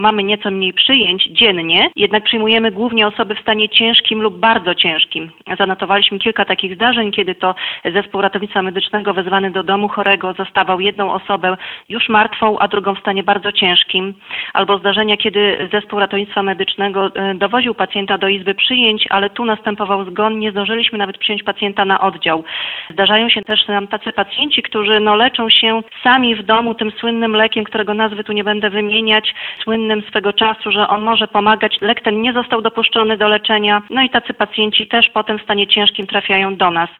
Mamy nieco mniej przyjęć dziennie, jednak przyjmujemy głównie osoby w stanie ciężkim lub bardzo ciężkim. Zanotowaliśmy kilka takich zdarzeń, kiedy to zespół ratownictwa medycznego wezwany do domu chorego zastawał jedną osobę już martwą, a drugą w stanie bardzo ciężkim. Albo zdarzenia, kiedy zespół ratownictwa medycznego dowoził pacjenta do izby przyjęć, ale tu następował zgon, nie zdążyliśmy nawet przyjąć pacjenta na oddział. Zdarzają się też nam tacy pacjenci, którzy leczą się sami w domu tym słynnym lekiem, którego nazwy tu nie będę wymieniać, słynnym swego czasu, że on może pomagać. Lek ten nie został dopuszczony do leczenia, no i tacy pacjenci też potem w stanie ciężkim trafiają do nas.